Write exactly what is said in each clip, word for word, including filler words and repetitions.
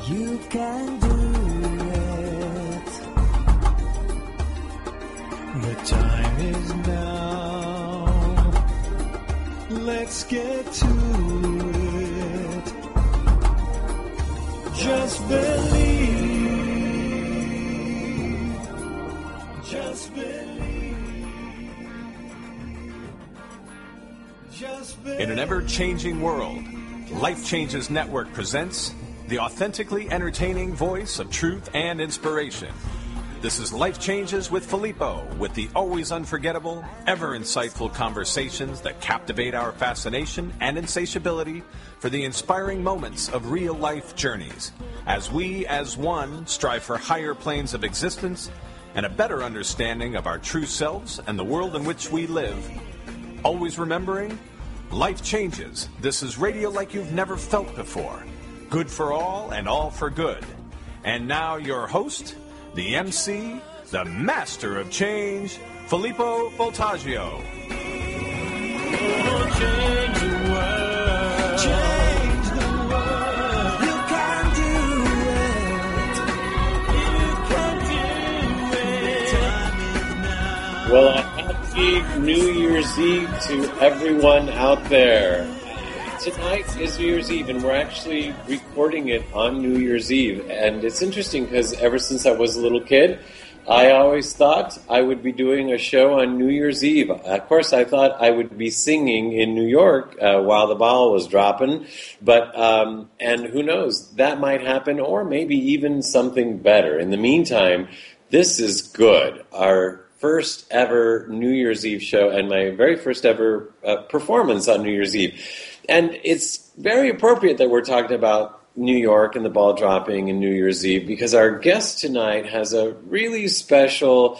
You can do it. The time is now. Let's get to it. Just believe. Just believe. Just believe. In an ever-changing world, Life Changes Network presents the authentically entertaining voice of truth and inspiration. This is Life Changes with Filippo, with the always unforgettable, ever insightful conversations that captivate our fascination and insatiability for the inspiring moments of real-life journeys, as we, as one, strive for higher planes of existence and a better understanding of our true selves and the world in which we live. Always remembering, life changes. This is radio like you've never felt before. Good for all and all for good. And now your host, the M C, the master of change, Filippo Voltaggio. Oh, change the world. Change the world. You can do it. You can do it. Time is now. Well, a happy New Year's Eve to everyone out there. Tonight is New Year's Eve, and we're actually recording it on New Year's Eve. And it's interesting because ever since I was a little kid, I always thought I would be doing a show on New Year's Eve. Of course, I thought I would be singing in New York uh, while the ball was dropping. But, um, and who knows, that might happen, or maybe even something better. In the meantime, this is good. Our first ever New Year's Eve show and my very first ever uh, performance on New Year's Eve. And it's very appropriate that we're talking about New York and the ball dropping and New Year's Eve, because our guest tonight has a really special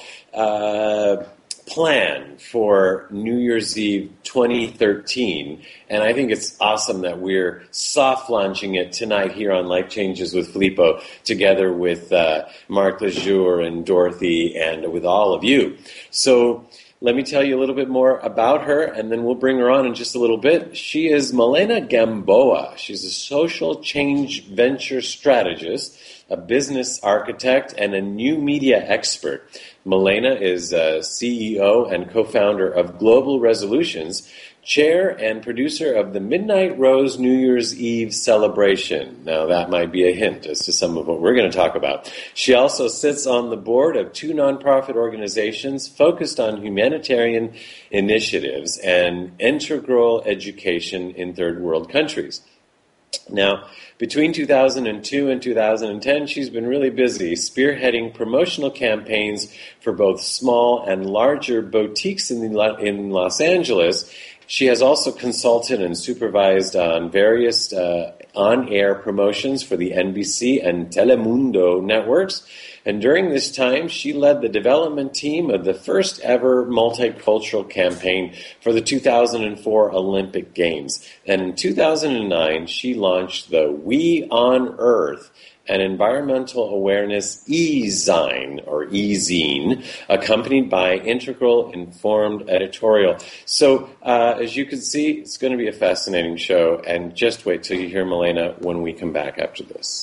uh, plan for New Year's Eve twenty thirteen. And I think it's awesome that we're soft launching it tonight here on Life Changes with Filippo, together with uh, Marc Lejour and Dorothy and with all of you. So let me tell you a little bit more about her, and then we'll bring her on in just a little bit. She is Malena Gamboa. She's a social change venture strategist, a business architect, and a new media expert. Malena is a C E O and co-founder of Global Resolutions, chair and producer of the Midnight Rose New Year's Eve celebration. Now, that might be a hint as to some of what we're going to talk about. She also sits on the board of two nonprofit organizations focused on humanitarian initiatives and integral education in third world countries. Now, between two thousand two and two thousand ten, she's been really busy spearheading promotional campaigns for both small and larger boutiques in, the, in Los Angeles. She has also consulted and supervised on various uh, on-air promotions for the N B C and Telemundo networks. And during this time, she led the development team of the first ever multicultural campaign for the two thousand four Olympic Games. And in two thousand nine, she launched the We on Earth, an environmental awareness e-zine, or e-zine, accompanied by integral informed editorial. So, uh, as you can see, it's going to be a fascinating show, and just wait till you hear Malena when we come back after this.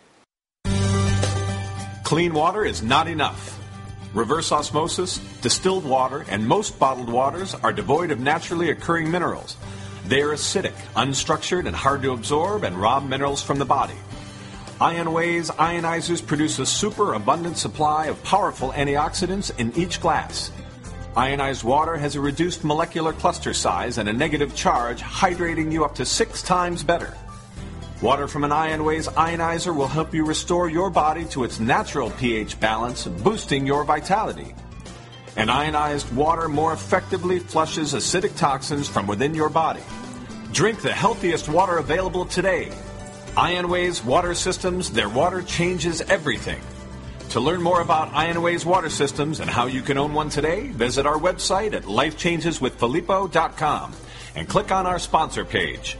Clean water is not enough. Reverse osmosis, distilled water, and most bottled waters are devoid of naturally occurring minerals. They are acidic, unstructured, and hard to absorb and rob minerals from the body. IonWay's ionizers produce a super-abundant supply of powerful antioxidants in each glass. Ionized water has a reduced molecular cluster size and a negative charge, hydrating you up to six times better. Water from an IonWay's ionizer will help you restore your body to its natural pH balance, boosting your vitality. And ionized water more effectively flushes acidic toxins from within your body. Drink the healthiest water available today. IonWay's water systems, their water changes everything. To learn more about IonWay's water systems and how you can own one today, visit our website at life changes with filippo dot com and click on our sponsor page.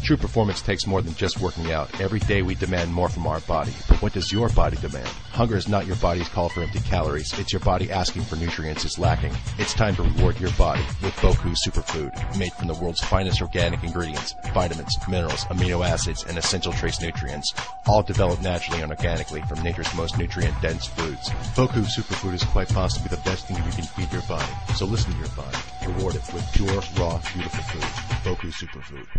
True performance takes more than just working out. Every day we demand more from our body. But what does your body demand? Hunger is not your body's call for empty calories. It's your body asking for nutrients it's lacking. It's time to reward your body with Boku Superfood, made from the world's finest organic ingredients, vitamins, minerals, amino acids, and essential trace nutrients, all developed naturally and organically from nature's most nutrient-dense foods. Boku Superfood is quite possibly the best thing you can feed your body. So listen to your body. Reward it with pure, raw, beautiful food. Boku Superfood.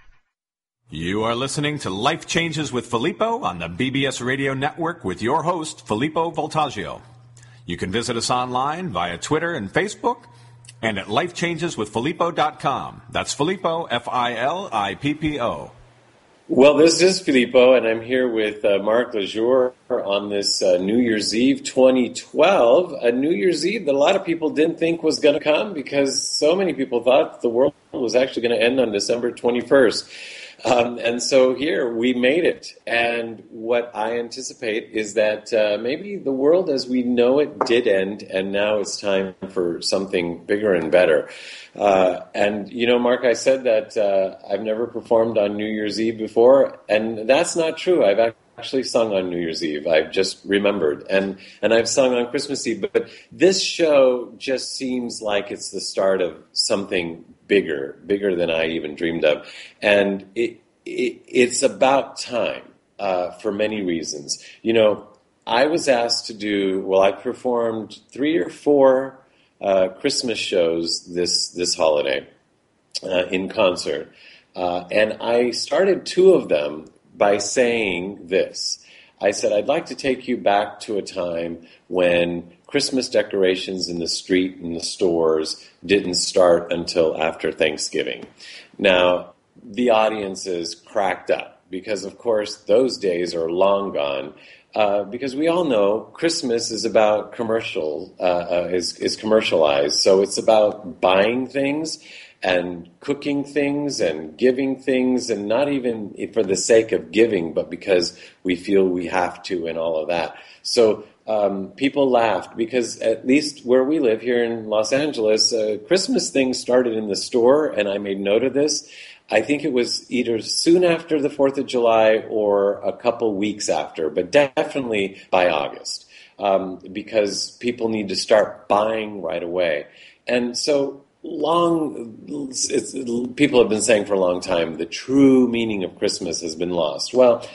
You are listening to Life Changes with Filippo on the B B S Radio Network with your host, Filippo Voltaggio. You can visit us online via Twitter and Facebook and at life changes with filippo dot com. That's Filippo, F I L I P P O. Well, this is Filippo, and I'm here with uh, Mark Lejour on this uh, New Year's Eve twenty twelve, a New Year's Eve that a lot of people didn't think was going to come because so many people thought the world was actually going to end on December twenty-first. Um, and so here, we made it. And what I anticipate is that uh, maybe the world as we know it did end, and now it's time for something bigger and better. Uh, and, you know, Mark, I said that uh, I've never performed on New Year's Eve before, and that's not true. I've actually sung on New Year's Eve. I've just remembered. And, and I've sung on Christmas Eve. But this show just seems like it's the start of something bigger, bigger than I even dreamed of. And it, it it's about time uh, for many reasons. You know, I was asked to do, well, I performed three or four uh, Christmas shows this, this holiday uh, in concert. Uh, and I started two of them by saying this. I said, I'd like to take you back to a time when Christmas decorations in the street and the stores didn't start until after Thanksgiving. Now, the audiences cracked up because, of course, those days are long gone. Uh, because we all know Christmas is about commercial, uh, uh, is, is commercialized. So it's about buying things and cooking things and giving things, and not even for the sake of giving, but because we feel we have to and all of that. So um, people laughed because at least where we live here in Los Angeles, uh, Christmas things started in the store, and I made note of this. I think it was either soon after the fourth of July or a couple weeks after, but definitely by August, um, because people need to start buying right away. And so long, it's, people have been saying for a long time, the true meaning of Christmas has been lost. Well,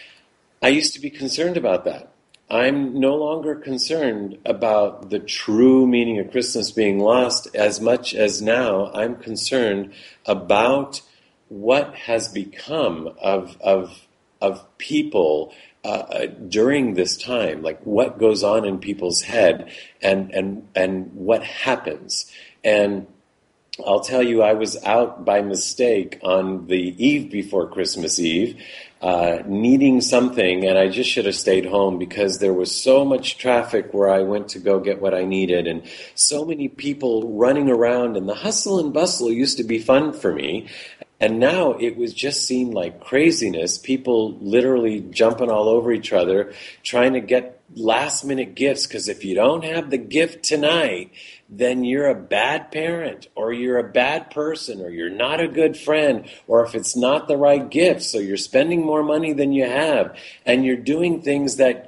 I used to be concerned about that. I'm no longer concerned about the true meaning of Christmas being lost as much as now I'm concerned about what has become of of of people uh, during this time, like what goes on in people's head and and and what happens. And I'll tell you, I was out by mistake on the eve before Christmas Eve, uh, needing something, and I just should have stayed home because there was so much traffic where I went to go get what I needed, and so many people running around, and the hustle and bustle used to be fun for me. And now it was just seemed like craziness, people literally jumping all over each other, trying to get last-minute gifts, because if you don't have the gift tonight, then you're a bad parent, or you're a bad person, or you're not a good friend, or if it's not the right gift, so you're spending more money than you have, and you're doing things that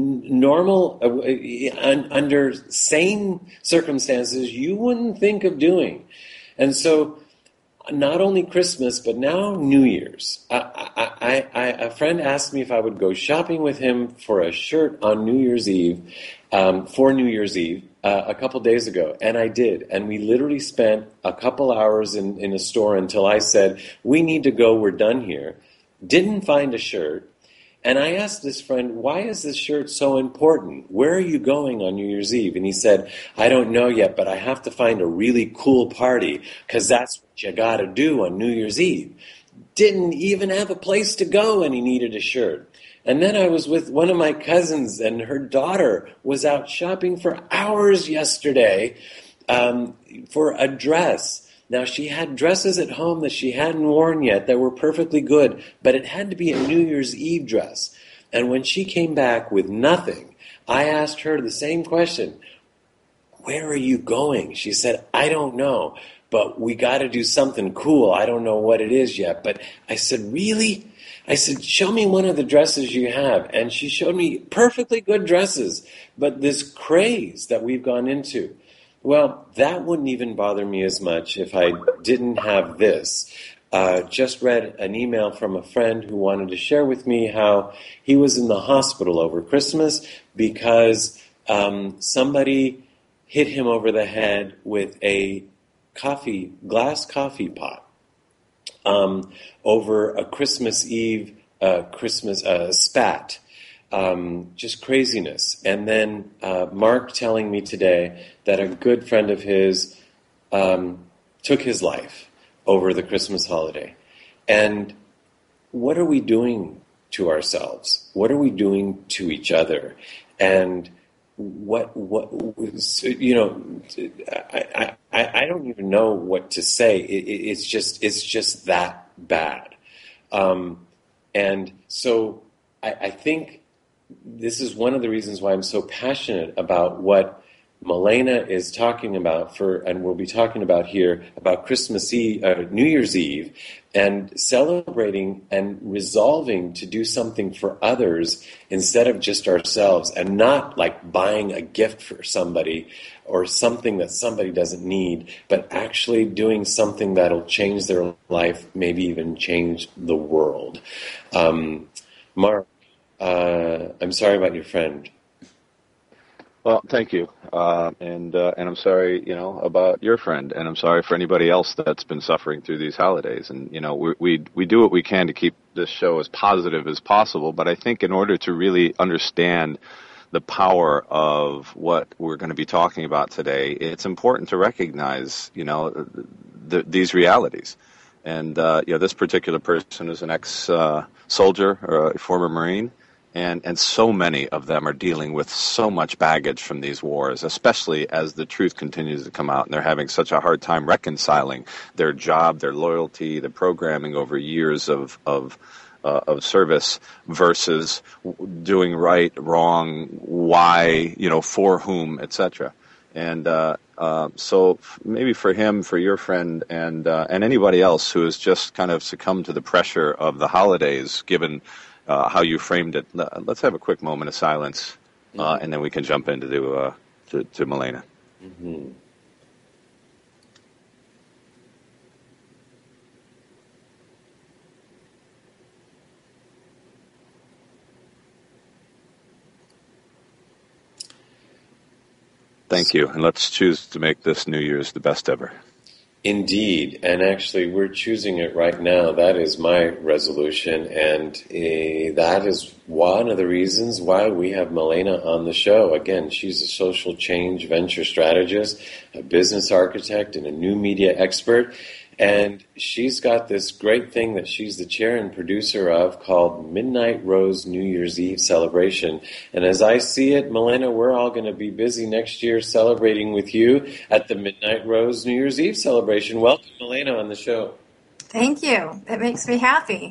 normal, uh, under sane circumstances, you wouldn't think of doing. And so not only Christmas, but now New Year's. I, I, I, a friend asked me if I would go shopping with him for a shirt on New Year's Eve, um, for New Year's Eve, uh, a couple days ago. And I did. And we literally spent a couple hours in, in a store until I said, we need to go, we're done here. Didn't find a shirt. And I asked this friend, why is this shirt so important? Where are you going on New Year's Eve? And he said, I don't know yet, but I have to find a really cool party because that's what you got to do on New Year's Eve. Didn't even have a place to go and he needed a shirt. And then I was with one of my cousins and her daughter was out shopping for hours yesterday um, for a dress. Now, she had dresses at home that she hadn't worn yet that were perfectly good, but it had to be a New Year's Eve dress. And when she came back with nothing, I asked her the same question. Where are you going? She said, I don't know, but we got to do something cool. I don't know what it is yet. But I said, really? I said, show me one of the dresses you have. And she showed me perfectly good dresses, but this craze that we've gone into. Well, that wouldn't even bother me as much if I didn't have this. Uh, just read an email from a friend who wanted to share with me how he was in the hospital over Christmas because um, somebody hit him over the head with a coffee, glass coffee pot um, over a Christmas Eve, uh, Christmas uh, spat. Um, just craziness. And then uh, Mark telling me today that a good friend of his um, took his life over the Christmas holiday. And what are we doing to ourselves? What are we doing to each other? And what, what, you know, I, I, I don't even know what to say. It, it, it's just, it's just that bad. Um, and so I, I think this is one of the reasons why I'm so passionate about what Milena is talking about for, and we'll be talking about here about Christmas Eve, uh, New Year's Eve, and celebrating and resolving to do something for others instead of just ourselves, and not like buying a gift for somebody or something that somebody doesn't need, but actually doing something that'll change their life, maybe even change the world. Um, Mark, uh, I'm sorry about your friend. Well, thank you, uh, and uh, and I'm sorry, you know, about your friend, and I'm sorry for anybody else that's been suffering through these holidays. And you know, we we we do what we can to keep this show as positive as possible. But I think in order to really understand the power of what we're going to be talking about today, it's important to recognize, you know, the, these realities. And uh, you know, this particular person is an ex-soldier uh, or a former Marine. And, and so many of them are dealing with so much baggage from these wars, especially as the truth continues to come out. And they're having such a hard time reconciling their job, their loyalty, the programming over years of of, uh, of service versus doing right, wrong, why, you know, for whom, et cetera. And uh, uh, so maybe for him, for your friend, and uh, and anybody else who has just kind of succumbed to the pressure of the holidays, given Uh, how you framed it. Let's have a quick moment of silence, uh, mm-hmm. and then we can jump into to, uh, to, to Milena. Mm-hmm. Thank you, and let's choose to make this New Year's the best ever. Indeed, and actually we're choosing it right now. That is my resolution, and uh, that is one of the reasons why we have Milena on the show. Again, she's a social change venture strategist, a business architect, and a new media expert. And she's got this great thing that she's the chair and producer of called Midnight Rose New Year's Eve Celebration. And as I see it, Milena, we're all going to be busy next year celebrating with you at the Midnight Rose New Year's Eve Celebration. Welcome, Milena, on the show. Thank you. It makes me happy.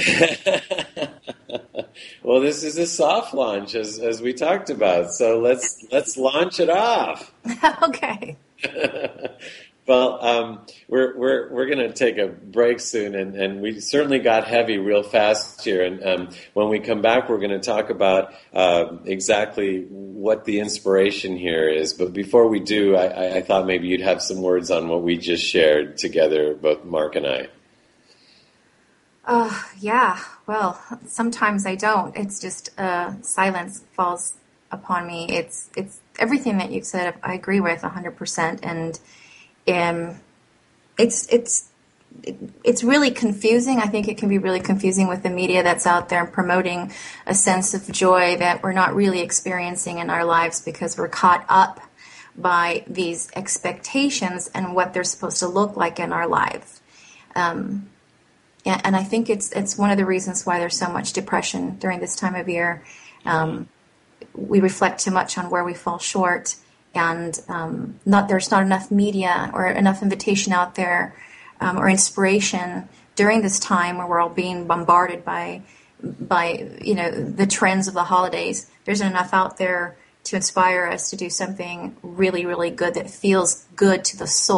Well, this is a soft launch, as as we talked about. So let's let's launch it off. Okay. Well, um, we're we're we're going to take a break soon, and, and we certainly got heavy real fast here. And um, when we come back, we're going to talk about uh, exactly what the inspiration here is. But before we do, I, I thought maybe you'd have some words on what we just shared together, both Mark and I. Uh, yeah. Well, sometimes I don't. It's just uh, silence falls upon me. It's it's everything that you've said. I agree with one hundred percent, and. Um, it's it's it's really confusing. I think it can be really confusing with the media that's out there promoting a sense of joy that we're not really experiencing in our lives because we're caught up by these expectations and what they're supposed to look like in our lives. Um, and, and I think it's it's one of the reasons why there's so much depression during this time of year. Um, we reflect too much on where we fall short. And um, not there's not enough media or enough invitation out there um, or inspiration during this time where we're all being bombarded by by you know the trends of the holidays. There isn't enough out there to inspire us to do something really, really good that feels good to the soul.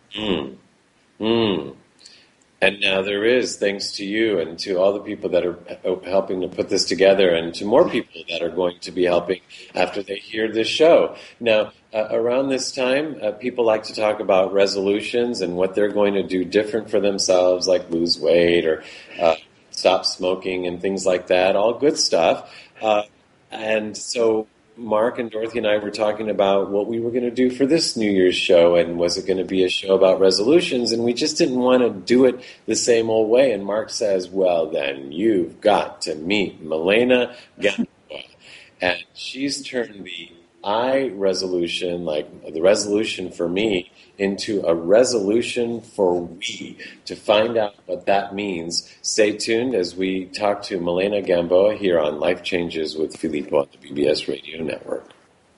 Mm. Mm. And now there is, thanks to you and to all the people that are helping to put this together, and to more people that are going to be helping after they hear this show. Now, uh, around this time, uh, people like to talk about resolutions and what they're going to do different for themselves, like lose weight or uh, stop smoking and things like that, all good stuff. Uh, and so Mark and Dorothy and I were talking about what we were going to do for this New Year's show, and was it going to be a show about resolutions, and we just didn't want to do it the same old way. And Mark says, well, then you've got to meet Milena Gamboa. And she's turned the I resolution, like the resolution for me, into a resolution for we. To find out what that means, stay tuned as we talk to Milena Gamboa here on Life Changes with Filippo on the B B S Radio Network.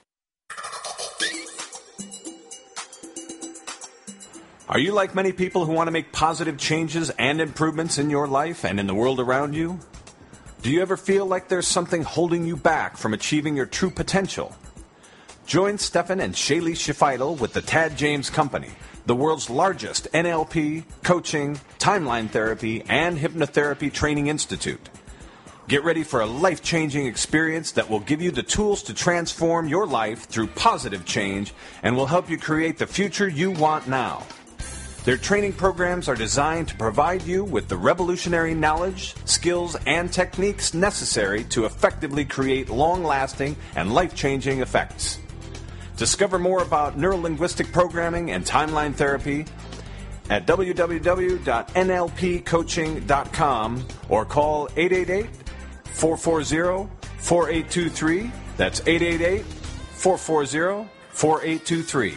Are you like many people who want to make positive changes and improvements in your life and in the world around you? Do you ever feel like there's something holding you back from achieving your true potential? Join Stefan and Shaylee Shefidel with the Tad James Company, the world's largest N L P, coaching, timeline therapy, and hypnotherapy training institute. Get ready for a life-changing experience that will give you the tools to transform your life through positive change and will help you create the future you want now. Their training programs are designed to provide you with the revolutionary knowledge, skills, and techniques necessary to effectively create long-lasting and life-changing effects. Discover more about neurolinguistic programming and timeline therapy at w w w dot n l p coaching dot com or call eight eight eight, four four zero, four eight two three. That's eight eight eight, four four zero, four eight two three.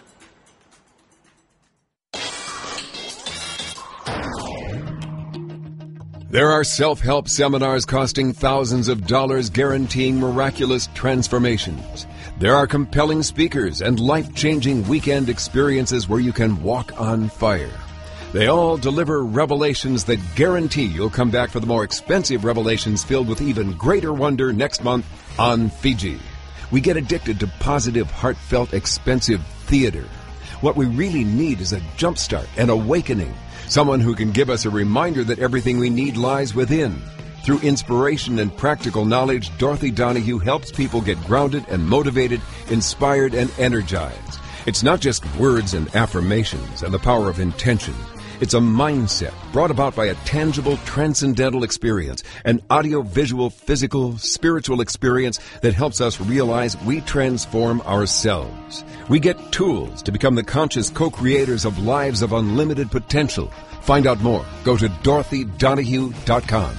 There are self-help seminars costing thousands of dollars guaranteeing miraculous transformations. There are compelling speakers and life-changing weekend experiences where you can walk on fire. They all deliver revelations that guarantee you'll come back for the more expensive revelations filled with even greater wonder next month on Fiji. We get addicted to positive, heartfelt, expensive theater. What we really need is a jumpstart, an awakening, someone who can give us a reminder that everything we need lies within. Through inspiration and practical knowledge, Dorothy Donahue helps people get grounded and motivated, inspired and energized. It's not just words and affirmations and the power of intention. It's a mindset brought about by a tangible, transcendental experience, an audio-visual, physical, spiritual experience that helps us realize we transform ourselves. We get tools to become the conscious co-creators of lives of unlimited potential. Find out more. Go to dorothy donahue dot com.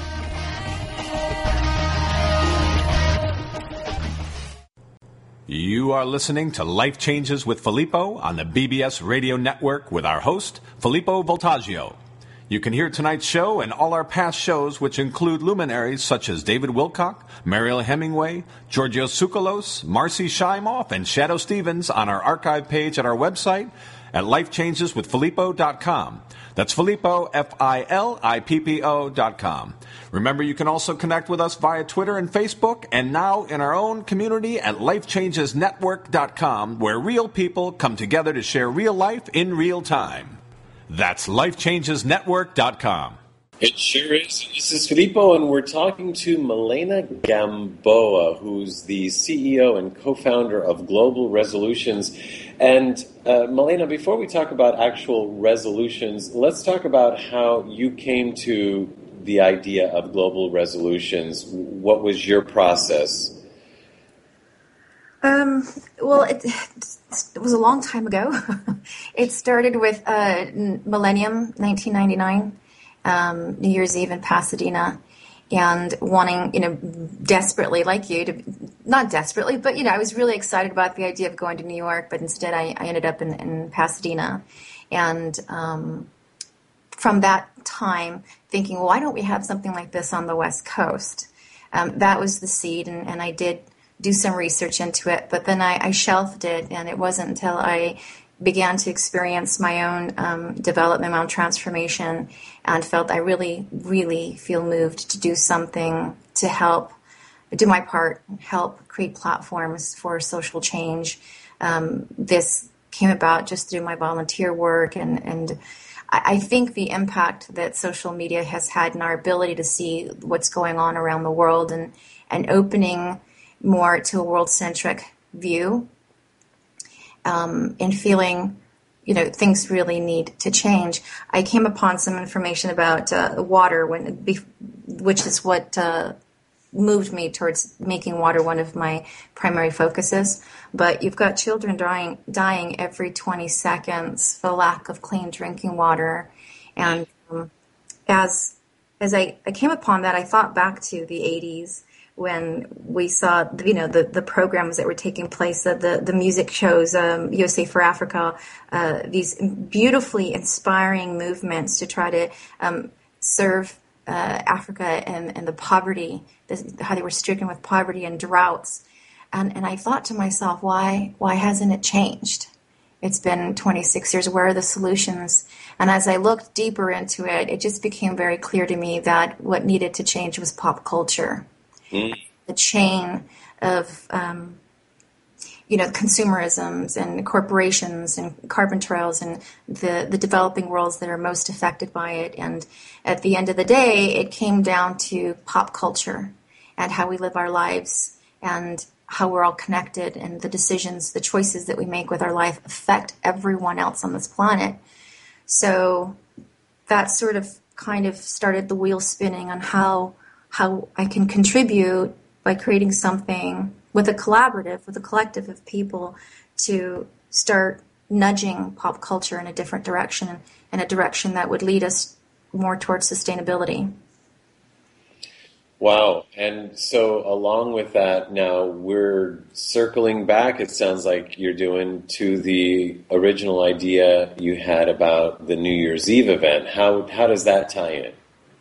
You are listening to Life Changes with Filippo on the B B S Radio Network with our host, Filippo Voltaggio. You can hear tonight's show and all our past shows, which include luminaries such as David Wilcock, Mariel Hemingway, Georgios Tsoukalos, Marcy Shimoff, and Shadow Stevens on our archive page at our website at life changes with filippo dot com. That's Filippo, F I L I P P O dot com. Remember, you can also connect with us via Twitter and Facebook, and now in our own community at life changes network dot com, where real people come together to share real life in real time. That's life changes network dot com. It sure is. This is Filippo, and we're talking to Milena Gamboa, who's the C E O and co-founder of Global Resolutions. And uh, Milena, before we talk about actual resolutions, let's talk about how you came to the idea of Global Resolutions. What was your process? Um, well, it, it was a long time ago. It started with uh, Millennium, nineteen ninety-nine. Um, New Year's Eve in Pasadena, and wanting, you know, desperately, like you, to not desperately, but, you know, I was really excited about the idea of going to New York, but instead I, I ended up in, in Pasadena. And um, from that time, thinking, well, why don't we have something like this on the West Coast? Um, that was the seed, and, and I did do some research into it, but then I, I shelved it, and it wasn't until I began to experience my own um, development, my own transformation, and felt I really, really feel moved to do something to help, do my part, help create platforms for social change. Um, this came about just through my volunteer work, and, and I, I think the impact that social media has had in our ability to see what's going on around the world, and, and opening more to a world-centric view, um, and feeling, you know, things really need to change. I came upon some information about uh, water, when, which is what uh, moved me towards making water one of my primary focuses. But you've got children dying, dying every twenty seconds for lack of clean drinking water. And um, as as I, I came upon that, I thought back to the eighties, when we saw, you know, the, the programs that were taking place, the, the, the music shows, um, U S A for Africa, uh, these beautifully inspiring movements to try to um, serve uh, Africa and, and the poverty, this, how they were stricken with poverty and droughts. And, and I thought to myself, why why hasn't it changed? It's been twenty-six years. Where are the solutions? And as I looked deeper into it, it just became very clear to me that what needed to change was pop culture. Mm. The chain of, um, you know, consumerisms and corporations and carbon trails and the, the developing worlds that are most affected by it. And at the end of the day, it came down to pop culture and how we live our lives and how we're all connected, and the decisions, the choices that we make with our life affect everyone else on this planet. So that sort of kind of started the wheel spinning on how how I can contribute by creating something with a collaborative, with a collective of people to start nudging pop culture in a different direction, in a direction that would lead us more towards sustainability. Wow. And so along with that, now we're circling back, it sounds like you're doing, to the original idea you had about the New Year's Eve event. How how does that tie in?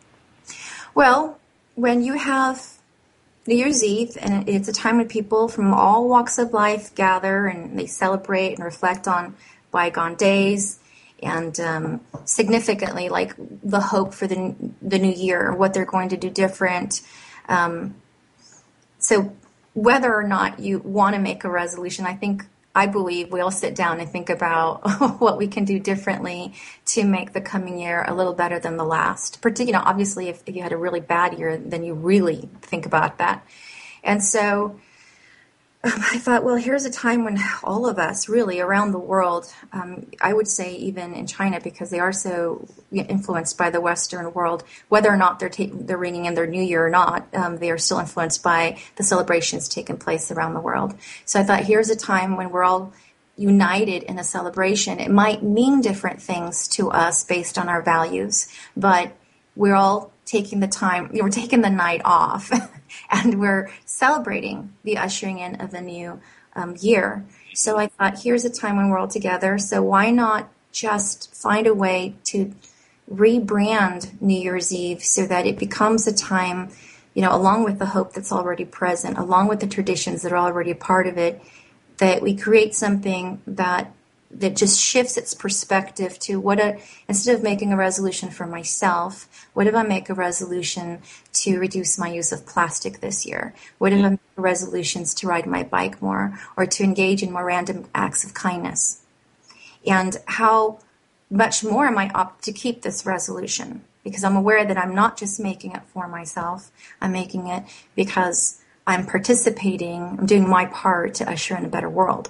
Well, when you have New Year's Eve, and it's a time when people from all walks of life gather and they celebrate and reflect on bygone days, and um, significantly, like the hope for the the new year, what they're going to do different. Um, so whether or not you want to make a resolution, I think, I believe we all sit down and think about what we can do differently to make the coming year a little better than the last. Particularly, you know, obviously, if, if you had a really bad year, then you really think about that. And so um, I thought, well, here's a time when all of us really around the world, um, I would say even in China, because they are so influenced by the Western world, whether or not they're ta- they're ringing in their new year or not, um, they are still influenced by the celebrations taking place around the world. So I thought, here's a time when we're all united in a celebration. It might mean different things to us based on our values, but we're all taking the time, we're taking the night off, and we're celebrating the ushering in of the new um, year. So I thought, here's a time when we're all together, so why not just find a way to rebrand New Year's Eve so that it becomes a time, you know, along with the hope that's already present, along with the traditions that are already a part of it, that we create something that that just shifts its perspective to what a, instead of making a resolution for myself, what if I make a resolution to reduce my use of plastic this year? What if I make resolutions to ride my bike more, or to engage in more random acts of kindness? And how much more am I opt to keep this resolution? Because I'm aware that I'm not just making it for myself, I'm making it because I'm participating, I'm doing my part to usher in a better world.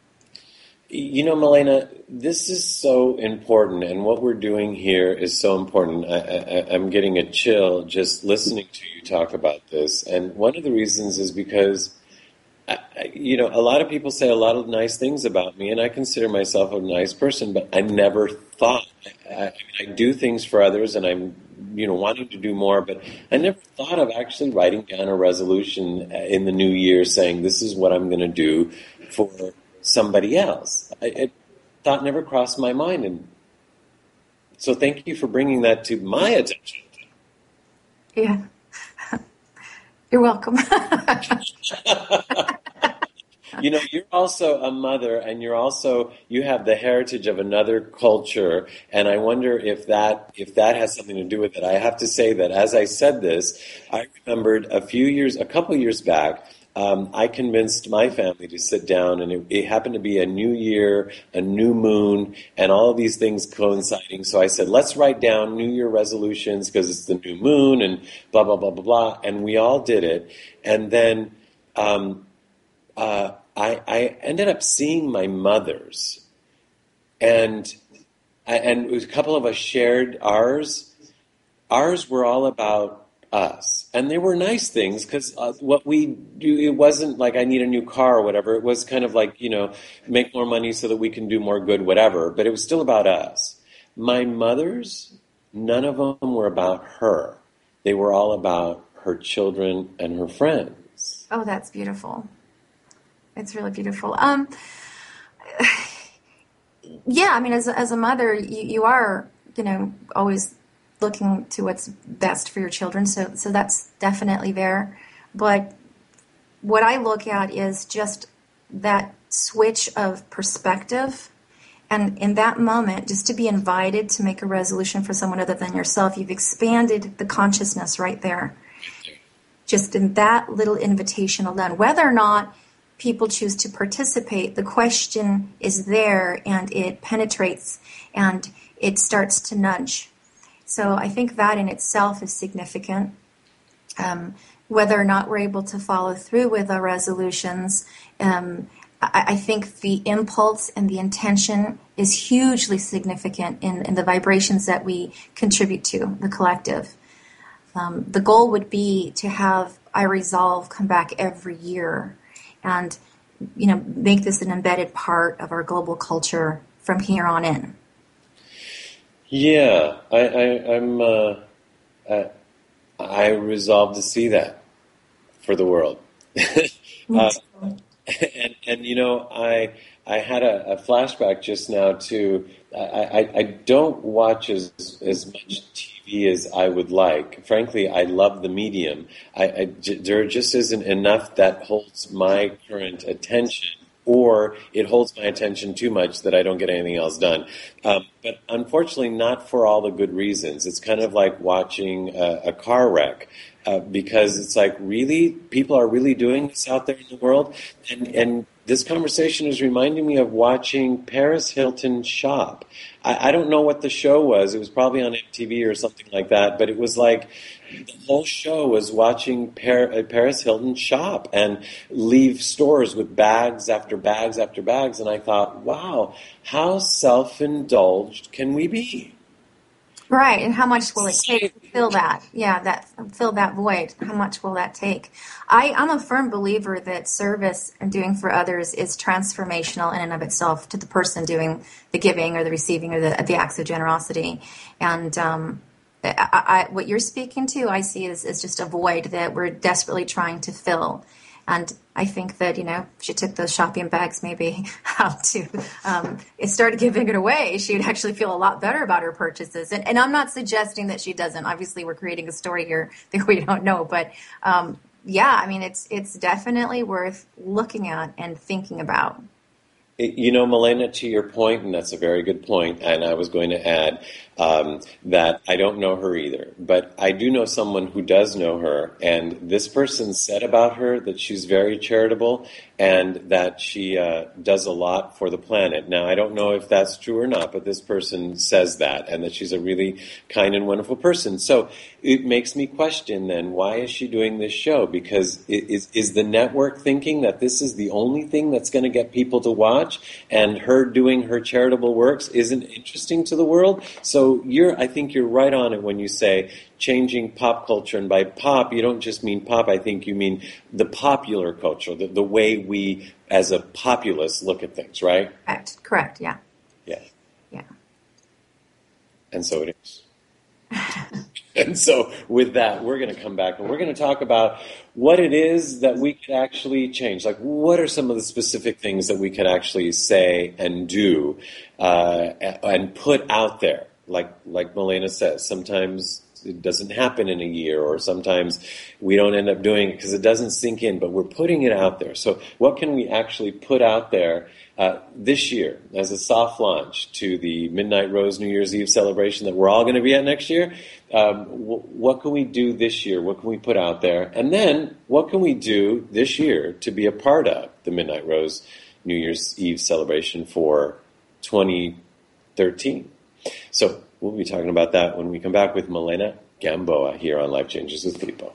You know, Milena, this is so important, and what we're doing here is so important. I, I, I'm getting a chill just listening to you talk about this, and one of the reasons is because, I, you know, a lot of people say a lot of nice things about me, and I consider myself a nice person, but I never thought, I, I, I do things for others, and I'm, you know, wanting to do more, but I never thought of actually writing down a resolution in the new year saying, this is what I'm going to do for somebody else. I, it thought never crossed my mind, and so thank you for bringing that to my attention. Yeah, you're welcome. You know, you're also a mother, and you're also, you have the heritage of another culture, and I wonder if that if that has something to do with it. I have to say that as I said this, I remembered a few years, a couple years back, um, I convinced my family to sit down, and it, it happened to be a new year, a new moon, and all of these things coinciding. So I said, let's write down New Year resolutions because it's the new moon and blah, blah, blah, blah, blah. And we all did it. And then um, uh, I, I ended up seeing my mother's. And and a couple of us shared ours. Ours were all about us. And they were nice things because uh, what we do, it wasn't like I need a new car or whatever. It was kind of like, you know, make more money so that we can do more good, whatever. But it was still about us. My mother's, none of them were about her. They were all about her children and her friends. Oh, that's beautiful. It's really beautiful. Um, yeah, I mean, as a, as a mother, you, you are, you know, always looking to what's best for your children. So, so that's definitely there. But what I look at is just that switch of perspective. And in that moment, just to be invited to make a resolution for someone other than yourself, you've expanded the consciousness right there. Just in that little invitation alone. Whether or not people choose to participate, the question is there and it penetrates and it starts to nudge. So I think that in itself is significant. Um, whether or not we're able to follow through with our resolutions, um, I, I think the impulse and the intention is hugely significant in, in the vibrations that we contribute to, the collective. Um, the goal would be to have I Resolve come back every year and, you know, make this an embedded part of our global culture from here on in. Yeah, I, I, I'm. Uh, I, I resolve to see that for the world. uh, and and you know, I I had a, a flashback just now to. I, I, I don't watch as as much T V as I would like. Frankly, I love the medium. I, I there just isn't enough that holds my current attention. Or it holds my attention too much that I don't get anything else done. Um, but unfortunately, not for all the good reasons. It's kind of like watching a, a car wreck uh, because it's like, really? People are really doing this out there in the world? And, and this conversation is reminding me of watching Paris Hilton shop. I, I don't know what the show was. It was probably on M T V or something like that. But it was like the whole show was watching Par- Paris Hilton shop and leave stores with bags after bags after bags. And I thought, wow, how self-indulged can we be? Right, and how much will it take to fill that? Yeah, that fill that void. How much will that take? I, I'm a firm believer that service and doing for others is transformational in and of itself to the person doing the giving or the receiving or the the acts of generosity. And um, I, I, what you're speaking to, I see as, as just a void that we're desperately trying to fill. And I think that, you know, if she took those shopping bags maybe out to um, and started giving it away, she would actually feel a lot better about her purchases. And, and I'm not suggesting that she doesn't. Obviously, we're creating a story here that we don't know. But, um, yeah, I mean, it's it's definitely worth looking at and thinking about. You know, Milena, to your point, and that's a very good point, and I was going to add um, that I don't know her either, but I do know someone who does know her, and this person said about her that she's very charitable and that she uh, does a lot for the planet. Now, I don't know if that's true or not, but this person says that, and that she's a really kind and wonderful person. So it makes me question then, why is she doing this show? Because is, is the network thinking that this is the only thing that's going to get people to watch? And her doing her charitable works isn't interesting to the world. So you're, I think you're right on it when you say changing pop culture. And by pop, you don't just mean pop. I think you mean the popular culture, the, the way we, as a populace, look at things, right? Correct. Correct. Yeah. Yeah. Yeah. And so it is. And so with that, we're going to come back and we're going to talk about what it is that we could actually change. Like, what are some of the specific things that we could actually say and do uh, and put out there? Like like Milena says, sometimes it doesn't happen in a year, or sometimes we don't end up doing it because it doesn't sink in, but we're putting it out there. So what can we actually put out there uh, this year as a soft launch to the Midnight Rose New Year's Eve celebration that we're all going to be at next year? Um, w- what can we do this year? What can we put out there? And then what can we do this year to be a part of the Midnight Rose New Year's Eve celebration for twenty thirteen? So we'll be talking about that when we come back with Milena Gamboa here on Life Changes with Filippo.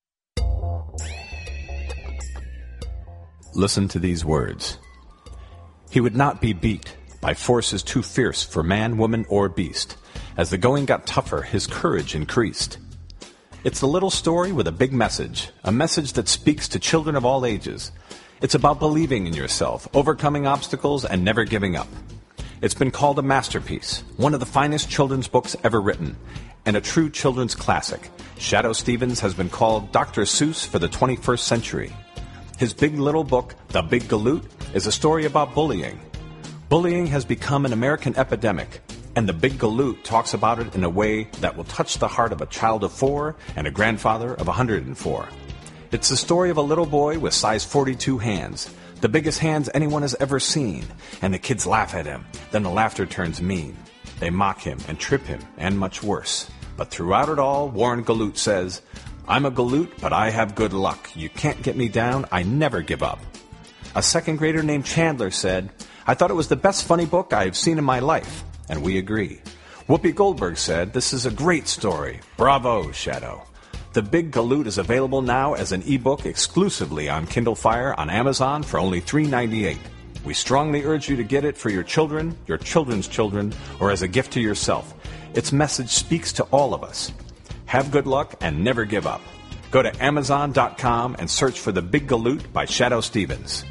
Listen to these words. He would not be beat by forces too fierce for man, woman, or beast. As the going got tougher, his courage increased. It's a little story with a big message, a message that speaks to children of all ages. It's about believing in yourself, overcoming obstacles, and never giving up. It's been called a masterpiece, one of the finest children's books ever written, and a true children's classic. Shadoe Stevens has been called Doctor Seuss for the twenty-first century. His big little book, The Big Galoot, is a story about bullying. Bullying has become an American epidemic, and The Big Galoot talks about it in a way that will touch the heart of a child of four and a grandfather of one hundred four. It's the story of a little boy with size forty-two hands, the biggest hands anyone has ever seen, and the kids laugh at him. Then the laughter turns mean. They mock him and trip him, and much worse. But throughout it all, Warren Galoot says, "I'm a Galoot, but I have good luck. You can't get me down. I never give up." A second grader named Chandler said, "I thought it was the best funny book I have seen in my life." And we agree. Whoopi Goldberg said, "This is a great story. Bravo, Shadoe." The Big Galoot is available now as an ebook exclusively on Kindle Fire on Amazon for only three dollars and ninety-eight cents. We strongly urge you to get it for your children, your children's children, or as a gift to yourself. Its message speaks to all of us. Have good luck and never give up. Go to amazon dot com and search for The Big Galoot by Shadoe Stevens.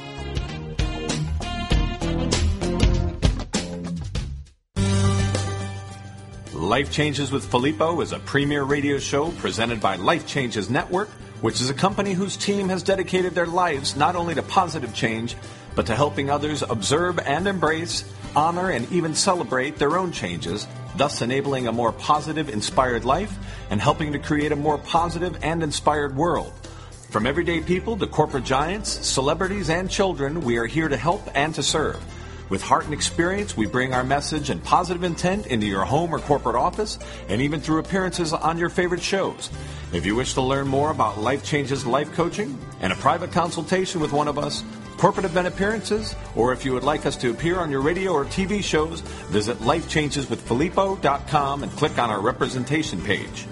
Life Changes with Filippo is a premier radio show presented by Life Changes Network, which is a company whose team has dedicated their lives not only to positive change, but to helping others observe and embrace, honor, and even celebrate their own changes, thus enabling a more positive, inspired life and helping to create a more positive and inspired world. From everyday people to corporate giants, celebrities, and children, we are here to help and to serve. With heart and experience, we bring our message and positive intent into your home or corporate office, and even through appearances on your favorite shows. If you wish to learn more about Life Changes Life Coaching and a private consultation with one of us, corporate event appearances, or if you would like us to appear on your radio or T V shows, visit life changes with filippo dot com and click on our representation page.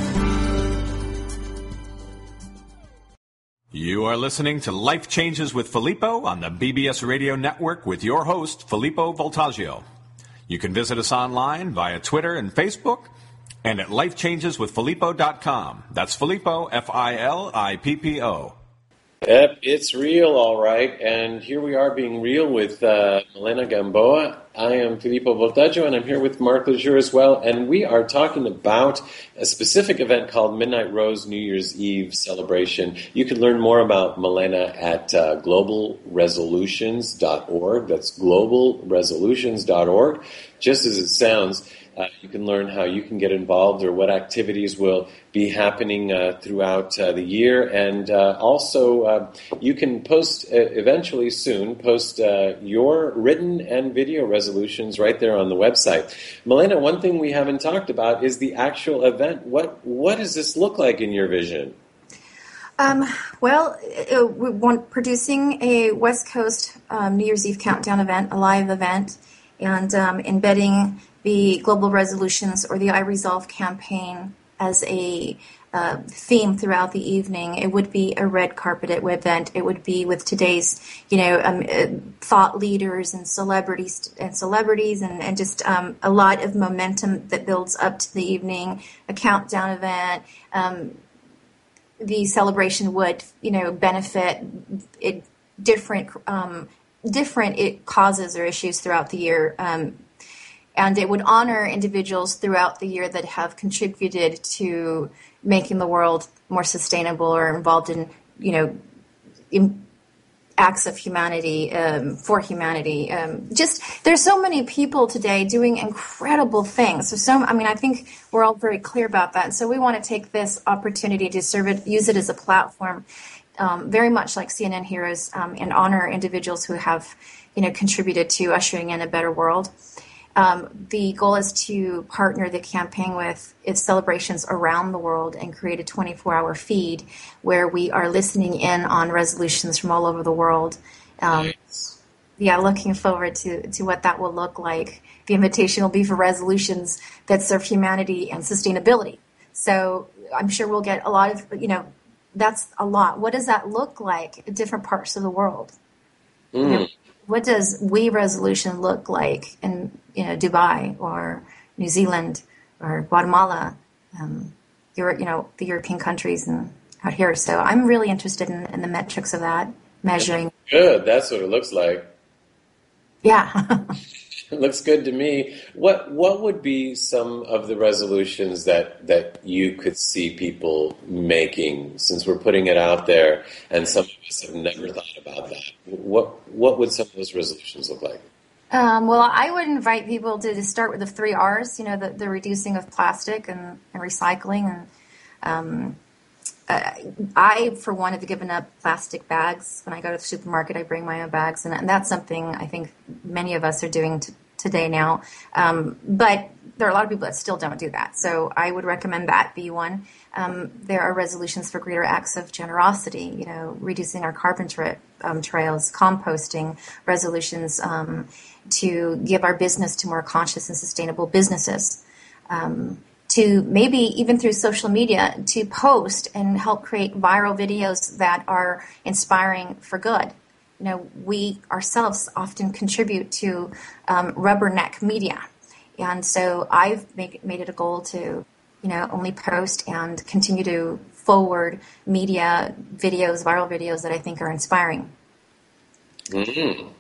You are listening to Life Changes with Filippo on the B B S Radio Network with your host, Filippo Voltaggio. You can visit us online via Twitter and Facebook and at life changes with filippo dot com. That's Filippo, F I L I P P O. Yep, it's real, all right. And here we are being real with uh, Milena Gamboa. I am Filippo Voltaggio, and I'm here with Mark Lejour as well. And we are talking about a specific event called Midnight Rose New Year's Eve celebration. You can learn more about Milena at uh, global resolutions dot org. That's global resolutions dot org. Just as it sounds, uh, you can learn how you can get involved or what activities will be happening uh, throughout uh, the year. And uh, also, uh, you can post uh, eventually soon, post uh, your written and video resolutions right there on the website. Milena, one thing we haven't talked about is the actual event. What What does this look like in your vision? Um, well, uh, we want producing a West Coast um, New Year's Eve countdown event, a live event, and um, embedding the Global Resolutions or the I Resolve campaign as a uh, theme throughout the evening. It would be a red carpet event. It would be with today's, you know, um, uh, thought leaders and celebrities and celebrities, and, and just um, a lot of momentum that builds up to the evening. A countdown event. Um, the celebration would, you know, benefit it, different um, different it causes or issues throughout the year. Um, And it would honor individuals throughout the year that have contributed to making the world more sustainable or involved in, you know, in acts of humanity, um, for humanity. Um, just, there's so many people today doing incredible things. So, so, I mean, I think we're all very clear about that. So we want to take this opportunity to serve it, use it as a platform, um, very much like C N N Heroes, um, and honor individuals who have, you know, contributed to ushering in a better world. Um, the goal is to partner the campaign with its celebrations around the world and create a twenty-four hour feed where we are listening in on resolutions from all over the world. Um, Nice. yeah, looking forward to, to what that will look like. The invitation will be for resolutions that serve humanity and sustainability. So I'm sure we'll get a lot of, you know, that's a lot. What does that look like in different parts of the world? You know, what does we resolution look like in, you know, Dubai or New Zealand or Guatemala, um, Europe, you know, the European countries and out here. So I'm really interested in, in the metrics of that, measuring. Good. That's what it looks like. Yeah. It looks good to me. What what would be some of the resolutions that that you could see people making, since we're putting it out there and some of us have never thought about that? What what would some of those resolutions look like? Um, well, I would invite people to, to start with the three R's, you know, the, the reducing of plastic and, and recycling. And um, uh, I, for one, have given up plastic bags. When I go to the supermarket, I bring my own bags. And, and that's something I think many of us are doing t- today now. Um, but there are a lot of people that still don't do that. So I would recommend that be one. Um, there are resolutions for greater acts of generosity, you know, reducing our carbon tra- um, trails, composting, resolutions um, to give our business to more conscious and sustainable businesses, um, to maybe even through social media to post and help create viral videos that are inspiring for good. You know, we ourselves often contribute to um, rubberneck media. And so I've made, made it a goal to, you know, only post and continue to forward media videos, viral videos that I think are inspiring. Mm.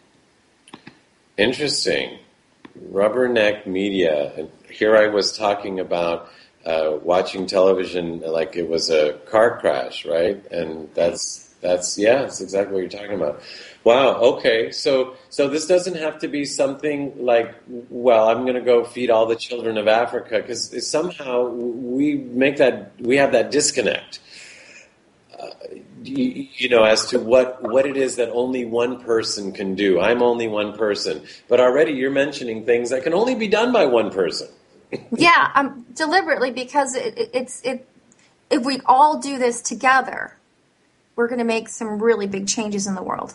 Interesting. Rubberneck media. And here I was talking about uh, watching television like it was a car crash, right? And that's that's yeah, that's exactly what you're talking about. Wow. Okay. So so this doesn't have to be something like, well, I'm going to go feed all the children of Africa, because somehow we make that we have that disconnect. Uh, you, you know, as to what, what it is that only one person can do. I'm only one person. But already you're mentioning things that can only be done by one person. Yeah, um, deliberately, because it, it, it's it. If we all do this together, we're going to make some really big changes in the world.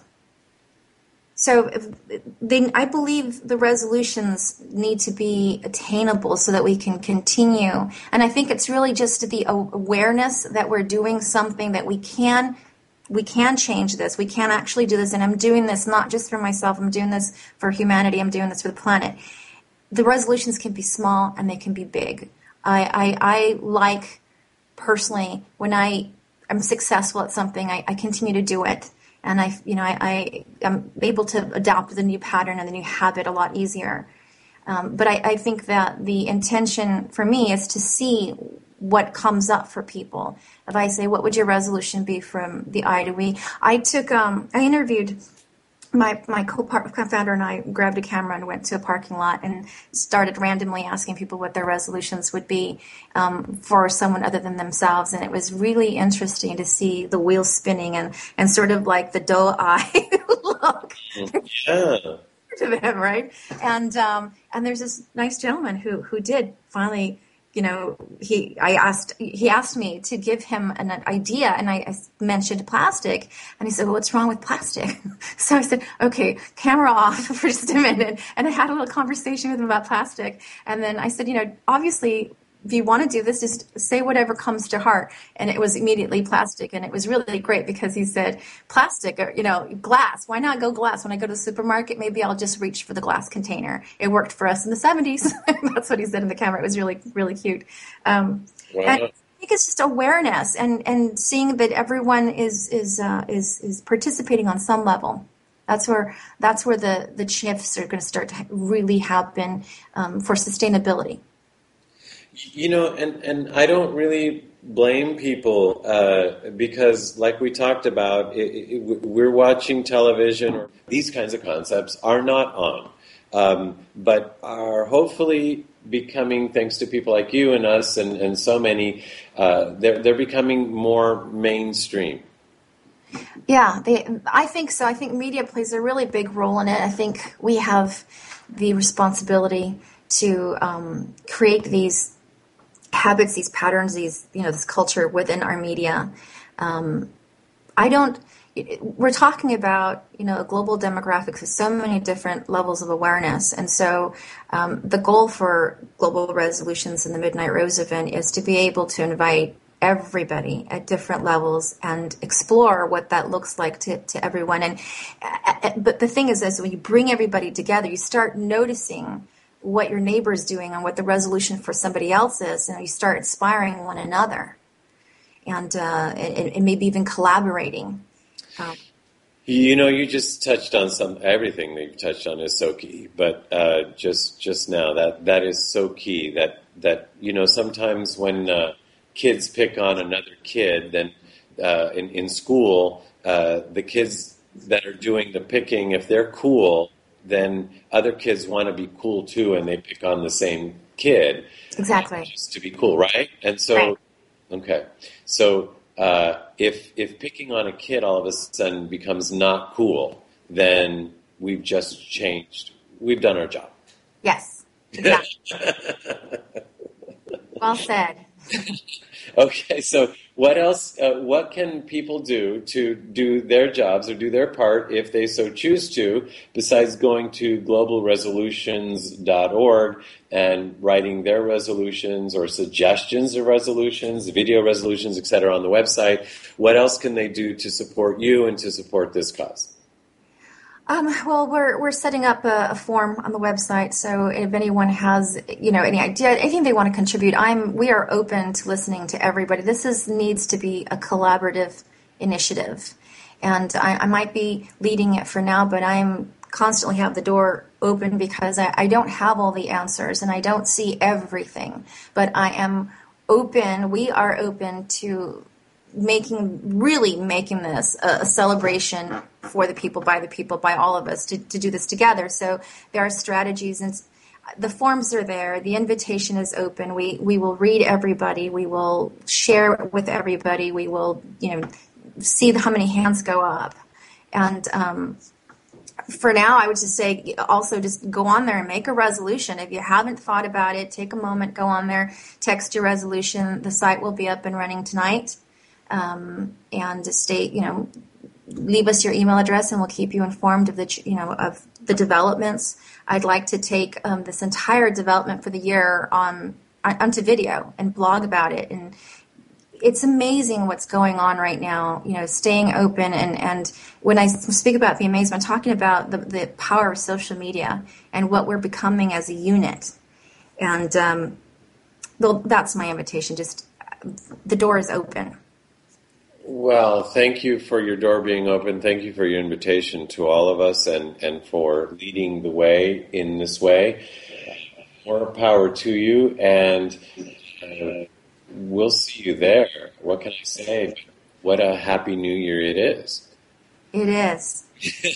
So if, then I believe the resolutions need to be attainable so that we can continue. And I think it's really just the awareness that we're doing something that we can we can change this. We can actually do this. And I'm doing this not just for myself. I'm doing this for humanity. I'm doing this for the planet. The resolutions can be small and they can be big. I, I, I like, personally, when I am successful at something, I, I continue to do it. And I, you know, I, I am able to adopt the new pattern and the new habit a lot easier. Um, but I, I think that the intention for me is to see what comes up for people. If I say, what would your resolution be from the I to we? I took, um, I interviewed my my co-founder and I grabbed a camera and went to a parking lot and started randomly asking people what their resolutions would be um, for someone other than themselves. And it was really interesting to see the wheels spinning and, and sort of like the doe eye look Yeah. to them, right? And um, and there's this nice gentleman who who did finally. You know, he, I asked, he asked me to give him an idea, and I, I mentioned plastic, and he said, well, what's wrong with plastic? So I said, okay, camera off for just a minute. And I had a little conversation with him about plastic. And then I said, you know, obviously, if you want to do this, just say whatever comes to heart. And it was immediately plastic. And it was really great because he said, plastic, or, you know, glass. Why not go glass? When I go to the supermarket, maybe I'll just reach for the glass container. It worked for us in the seventies. That's what he said in the camera. It was really, really cute. Um, Wow. and I think it's just awareness and, and seeing that everyone is, is, uh, is, is participating on some level. That's where, that's where the, the shifts are going to start to really happen, um, for sustainability. You know, and, and I don't really blame people uh, because, like we talked about, it, it, we're watching television, or these kinds of concepts are not on, um, but are hopefully becoming, thanks to people like you and us and, and so many, uh, they're, they're becoming more mainstream. Yeah, they, I think so. I think media plays a really big role in it. I think we have the responsibility to um, create these habits, these patterns, these, you know, this culture within our media. Um, I don't, we're talking about, you know, a global demographics with so many different levels of awareness. And so um, the goal for Global Resolutions in the Midnight Rose event is to be able to invite everybody at different levels and explore what that looks like to, to everyone. And uh, but the thing is, is when you bring everybody together, you start noticing what your neighbor is doing and what the resolution for somebody else is, and you start inspiring one another, and uh, and, and maybe even collaborating. Um, You know, you just touched on some, everything that you've touched on is so key, but uh, just just now, that that is so key, that, that you know, sometimes when uh, kids pick on another kid, then uh, in, in school, uh, the kids that are doing the picking, if they're cool, then other kids want to be cool too, and they pick on the same kid. Exactly. Just to be cool, right? And so, right. okay, so uh, if if picking on a kid all of a sudden becomes not cool, then we've just changed. We've done our job. Yes. Exactly. Well said. Okay, so what else, uh, what can people do to do their jobs or do their part if they so choose to, besides going to global resolutions dot org and writing their resolutions or suggestions of resolutions, video resolutions, et cetera on the website? What else can they do to support you and to support this cause? Um, well, we're we're setting up a, a form on the website, so if anyone has, you know, any idea, anything they want to contribute, I'm we are open to listening to everybody. This is needs to be a collaborative initiative, and I, I might be leading it for now, but I'm constantly have the door open because I, I don't have all the answers and I don't see everything, but I am open. We are open to making, really making this a, a celebration for the people, by the people, by all of us to, to do this together. So there are strategies and the forms are there. The invitation is open. We we will read everybody. We will share with everybody. We will, you know, see how many hands go up. And um, for now, I would just say also just go on there and make a resolution. If you haven't thought about it, take a moment, go on there, text your resolution. The site will be up and running tonight. Um, and state, you know, leave us your email address and we'll keep you informed of the, you know, of the developments. I'd like to take um, this entire development for the year on onto video and blog about it. And it's amazing what's going on right now, you know, staying open. And, and when I speak about the amazement, I'm talking about the, the power of social media and what we're becoming as a unit. And um, well, that's my invitation. Just the door is open. Well, thank you for your door being open. Thank you for your invitation to all of us and, and for leading the way in this way. More power to you, and uh, we'll see you there. What can I say? What a happy new year it is. It is.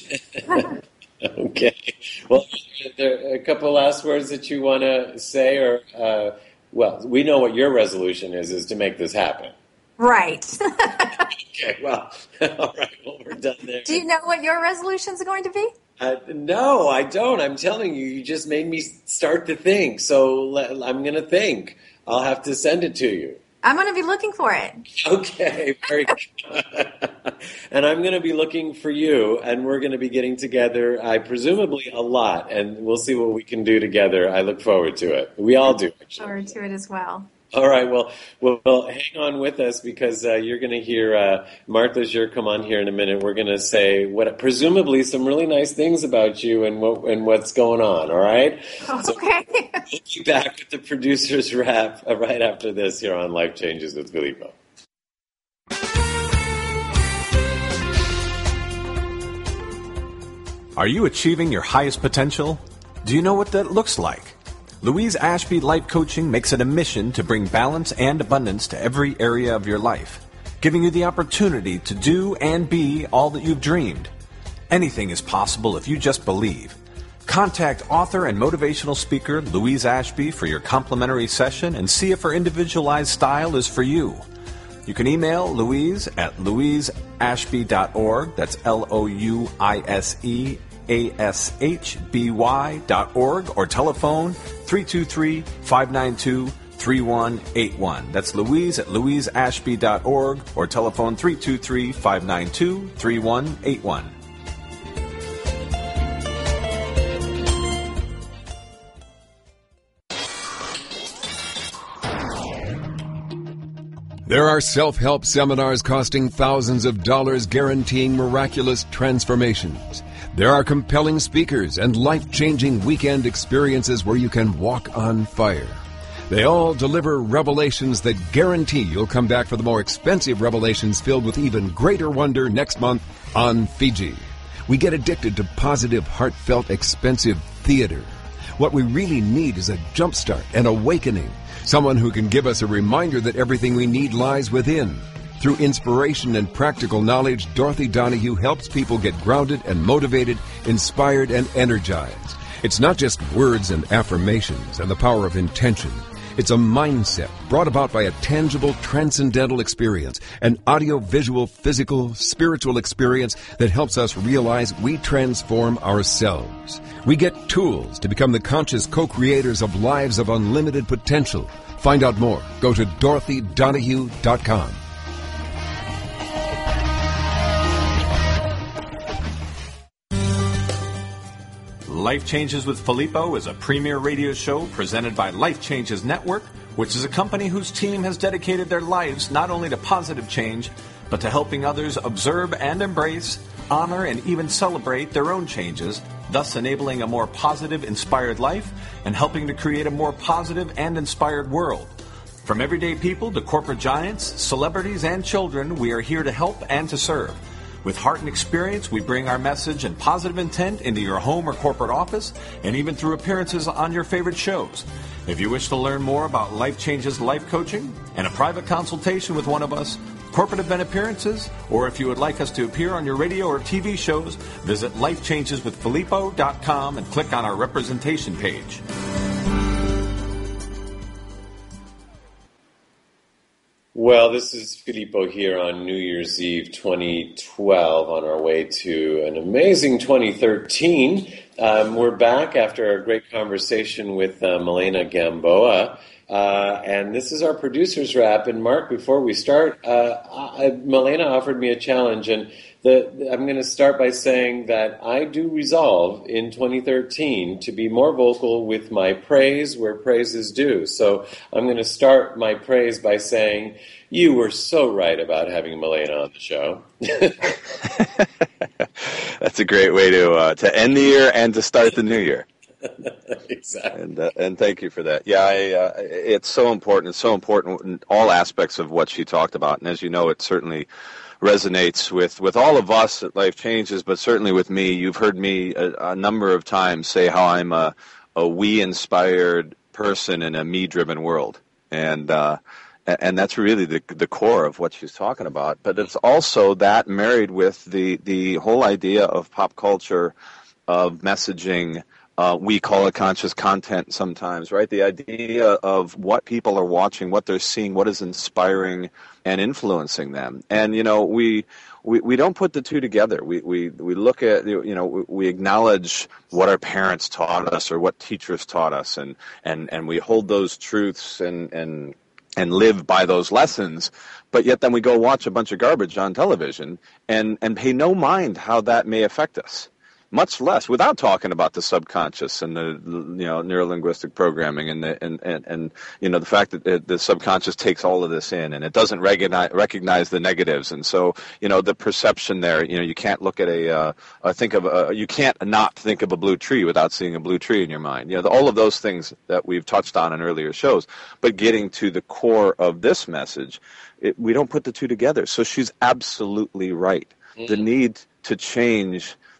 Okay. Well, are there a couple last words that you want to say? Or, uh, well, we know what your resolution is, is to make this happen. Right. Okay, well, all right, well, we're done there. Do you know what your resolutions are going to be? Uh, no, I don't. I'm telling you, you just made me start to think, so le- I'm going to think. I'll have to send it to you. I'm going to be looking for it. Okay, very good. And I'm going to be looking for you, and we're going to be getting together, I presumably a lot, and we'll see what we can do together. I look forward to it. We all do, actually. Forward to it as well. All right, well, well, well hang on with us because uh, you're going to hear uh, Martha Zher come on here in a minute. We're going to say what presumably some really nice things about you and what and what's going on, all right? Okay. So we'll be back with the producer's wrap uh, right after this here on Life Changes with Filippo. Are you achieving your highest potential? Do you know what that looks like? Louise Ashby Life Coaching makes it a mission to bring balance and abundance to every area of your life, giving you the opportunity to do and be all that you've dreamed. Anything is possible if you just believe. Contact author and motivational speaker Louise Ashby for your complimentary session and see if her individualized style is for you. You can email Louise at louise ashby dot org. That's L O U I S E A S H B Y dot org, or telephone three two three, five nine two, three one eight one. That's Louise at louise ashby dot org, or telephone three two three, five nine two, three one eight one. There are self-help seminars costing thousands of dollars guaranteeing miraculous transformations. There are compelling speakers and life-changing weekend experiences where you can walk on fire. They all deliver revelations that guarantee you'll come back for the more expensive revelations filled with even greater wonder next month on Fiji. We get addicted to positive, heartfelt, expensive theater. What we really need is a jumpstart, an awakening. Someone who can give us a reminder that everything we need lies within. Through inspiration and practical knowledge, Dorothy Donahue helps people get grounded and motivated, inspired and energized. It's not just words and affirmations and the power of intention. It's a mindset brought about by a tangible, transcendental experience, an audio-visual, physical, spiritual experience that helps us realize we transform ourselves. We get tools to become the conscious co-creators of lives of unlimited potential. Find out more. Go to dorothy donahue dot com. Life Changes with Filippo is a premier radio show presented by Life Changes Network, which is a company whose team has dedicated their lives not only to positive change, but to helping others observe and embrace, honor, and even celebrate their own changes, thus enabling a more positive, inspired life and helping to create a more positive and inspired world. From everyday people to corporate giants, celebrities, and children, we are here to help and to serve. With heart and experience, we bring our message and positive intent into your home or corporate office, and even through appearances on your favorite shows. If you wish to learn more about Life Changes Life Coaching and a private consultation with one of us, corporate event appearances, or if you would like us to appear on your radio or T V shows, visit life changes with filippo dot com and click on our representation page. Well, this is Filippo here on New Year's Eve twenty twelve on our way to an amazing twenty thirteen. Um, we're back after a great conversation with uh, Milena Gamboa, uh, and this is our producer's wrap. And Mark, before we start, uh, I, Milena offered me a challenge, and the, I'm going to start by saying that I do resolve in twenty thirteen to be more vocal with my praise where praise is due. So I'm going to start my praise by saying, you were so right about having Milena on the show. That's a great way to uh, to end the year and to start the new year. Exactly. And uh, and thank you for that. Yeah, I, uh, it's so important. It's so important in all aspects of what she talked about. And as you know, it certainly resonates with, with all of us at Life Changes, but certainly with me. You've heard me a, a number of times say how I'm a, a we-inspired person in a me-driven world. And uh, and that's really the the core of what she's talking about. But it's also that married with the, the whole idea of pop culture, of messaging. Uh, we call it conscious content sometimes, right? The idea of what people are watching, what they're seeing, what is inspiring and influencing them. And, you know, we we, we don't put the two together. We, we, we look at, you know, we, we acknowledge what our parents taught us or what teachers taught us, and, and, and we hold those truths and, and and live by those lessons, but yet then we go watch a bunch of garbage on television and, and pay no mind how that may affect us. Much less, without talking about the subconscious and the, you know, neurolinguistic programming and the, and, and, and, you know, the fact that the, the subconscious takes all of this in and it doesn't recognize, recognize the negatives. And so, you know, the perception there, you know, you can't look at a, uh, uh think of a, you can't not think of a blue tree without seeing a blue tree in your mind. You know, the, all of those things that we've touched on in earlier shows, but getting to the core of this message, it, we don't put the two together. So she's absolutely right. Mm-hmm. The need to change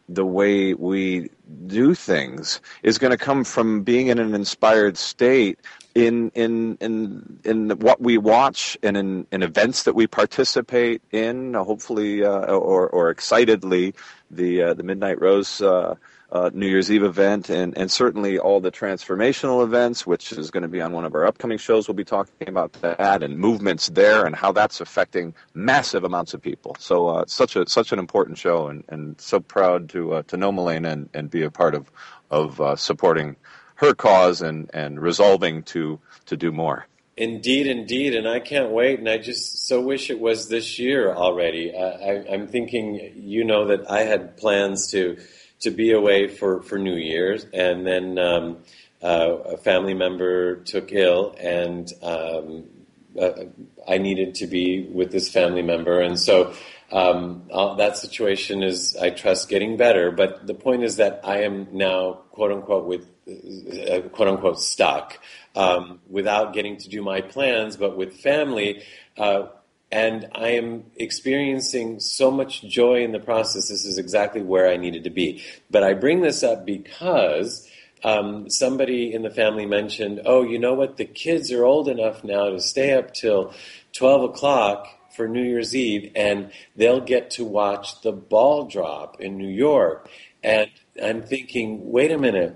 the way we do things is going to come from being in an inspired state in in in in what we watch and in, in events that we participate in, hopefully uh, or or excitedly, the uh, the Midnight Rose uh, uh, New Year's Eve event, and, and certainly all the transformational events, which is going to be on one of our upcoming shows. We'll be talking about that and movements there and how that's affecting massive amounts of people. So uh, such a such an important show, and, and so proud to uh, to know Milena and, and be a part of of uh, supporting her cause and, and resolving to, to do more. Indeed, indeed, and I can't wait, and I just so wish it was this year already. Uh, I, I'm thinking, you know, that I had plans to to be away for, for New Year's, and then um, uh, a family member took ill, and um, uh, I needed to be with this family member, and so um, uh, that situation is, I trust, getting better. But the point is that I am now, quote unquote, with Uh, quote unquote stuck um, without getting to do my plans, but with family, uh, and I am experiencing so much joy in the process. This is exactly where I needed to be. But I bring this up because um, somebody in the family mentioned, oh, you know what, the kids are old enough now to stay up till twelve o'clock for New Year's Eve, and they'll get to watch the ball drop in New York. And I'm thinking, wait a minute,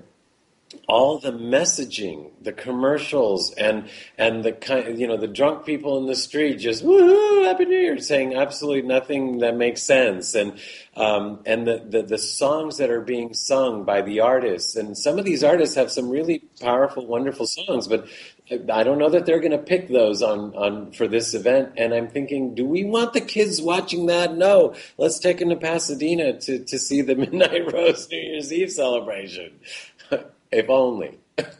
all the messaging, the commercials, and and the kind, you know, the drunk people in the street just woohoo, Happy New Year, saying absolutely nothing that makes sense, and um, and the, the the songs that are being sung by the artists, and some of these artists have some really powerful, wonderful songs, but I don't know that they're going to pick those on, on for this event. And I'm thinking, do we want the kids watching that? No, let's take them to Pasadena to to see the Midnight Rose New Year's Eve celebration. If only.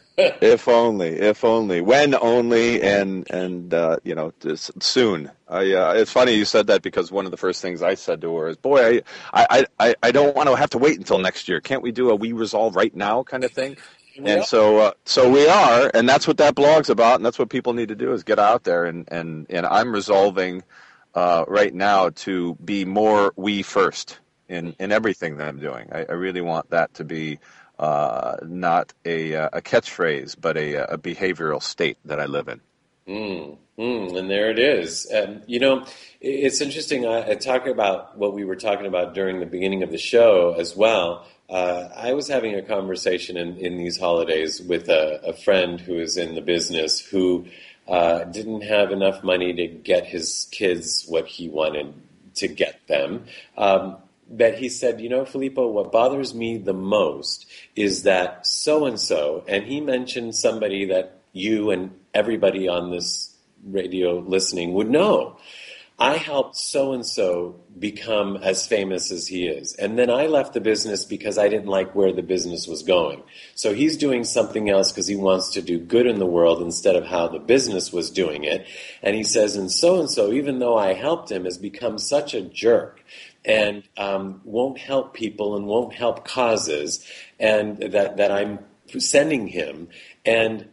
If only, if only, when only, and and uh, you know, just soon. I, uh, it's funny you said that, because one of the first things I said to her is, "Boy, I I, I, I don't want to have to wait until next year. Can't we do a we resolve right now kind of thing?" And so uh, so we are, and that's what that blog's about, and that's what people need to do, is get out there, and and and I'm resolving uh, right now to be more we first in in everything that I'm doing. I, I really want that to be. Uh, not a, a catchphrase, but a, a behavioral state that I live in. Mm, mm, and there it is. And, you know, it's interesting. I, I talk about what we were talking about during the beginning of the show as well. Uh, I was having a conversation in, in these holidays with a, a friend who is in the business who uh, didn't have enough money to get his kids what he wanted to get them. Um, that he said, you know, Filippo, what bothers me the most is that so-and-so, and he mentioned somebody that you and everybody on this radio listening would know. I helped so-and-so become as famous as he is. And then I left the business because I didn't like where the business was going. So he's doing something else because he wants to do good in the world instead of how the business was doing it. And he says, and so-and-so, even though I helped him, has become such a jerk and um, won't help people and won't help causes, and that, that I'm sending him. And